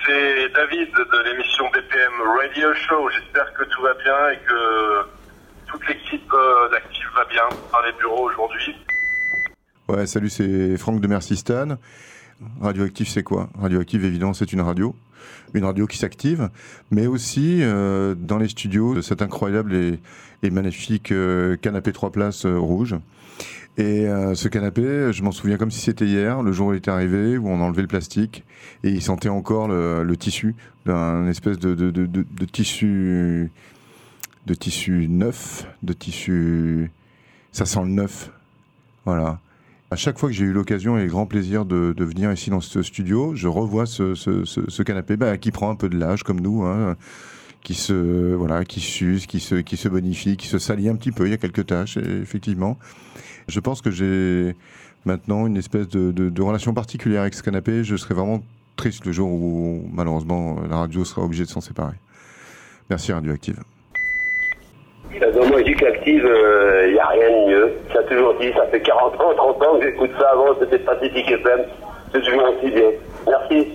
c'est David de l'émission BPM Radio Show. J'espère que tout va bien et que toute l'équipe d'Active va bien dans les bureaux aujourd'hui. Ouais, salut, c'est Franck de Mercistan. Radioactive, c'est quoi ? Radioactive, évidemment, c'est une radio qui s'active, mais aussi dans les studios, cet incroyable et magnifique canapé 3 places rouge. Et ce canapé, je m'en souviens comme si c'était hier, le jour où il était arrivé, où on enlevait le plastique, et il sentait encore le tissu, d'un espèce de tissu neuf, ça sent le neuf, voilà. À chaque fois que j'ai eu l'occasion et le grand plaisir de venir ici dans ce studio, je revois ce canapé qui prend un peu de l'âge comme nous, hein, qui s'use, qui se bonifie, qui se salit un petit peu. Il y a quelques tâches, effectivement. Je pense que j'ai maintenant une espèce de relation particulière avec ce canapé. Je serais vraiment triste le jour où, malheureusement, la radio sera obligée de s'en séparer. Merci Radioactive. Dans Musique Active, il n'y a rien de mieux. Ça a toujours dit, ça fait 40 ans, 30 ans que j'écoute ça. Avant, c'était Pacific FM. C'est toujours aussi bien. Merci.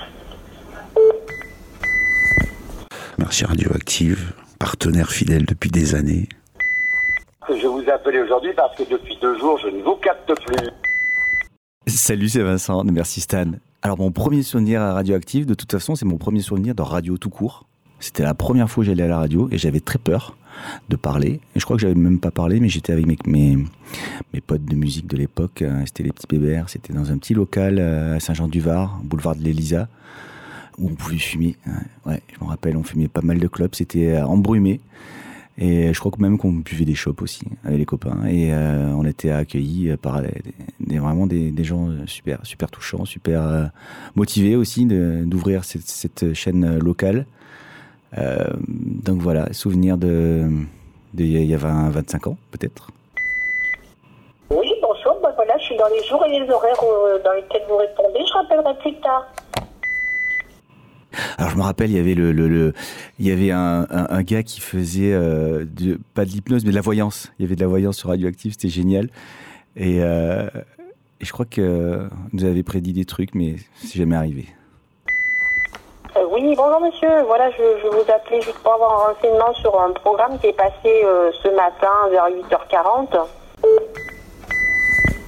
Merci Radioactive, partenaire fidèle depuis des années. Je vous ai appelé aujourd'hui parce que depuis 2 jours, je ne vous capte plus. Salut, c'est Vincent de Merci Stan. Alors, mon premier souvenir à Radioactive, de toute façon, c'est mon premier souvenir de radio tout court. C'était la première fois que j'allais à la radio et j'avais très peur de parler. Et je crois que j'avais même pas parlé, mais j'étais avec mes potes de musique de l'époque. C'était les Petits Bébères. C'était dans un petit local à Saint-Jean-du-Var, boulevard de l'Élisa, où on pouvait fumer. Ouais, je me rappelle, on fumait pas mal de clopes. C'était embrumé. Et je crois que même qu'on buvait des chopes aussi avec les copains. Et on était accueillis par vraiment des gens super, super touchants, super motivés aussi d'ouvrir cette chaîne locale. Donc voilà, souvenir de il y a 25 ans peut-être. Oui, bonjour, voilà, je suis dans les jours et les horaires dans lesquels vous répondez, je rappellerai plus tard. Alors je me rappelle, il y avait un gars qui faisait pas de l'hypnose mais de la voyance. Il y avait de la voyance sur Radioactive, c'était génial. Et je crois que nous avait prédit des trucs, mais c'est jamais arrivé. Oui, bonjour monsieur, voilà, je vous appelais juste pour avoir un renseignement sur un programme qui est passé ce matin vers 8h40.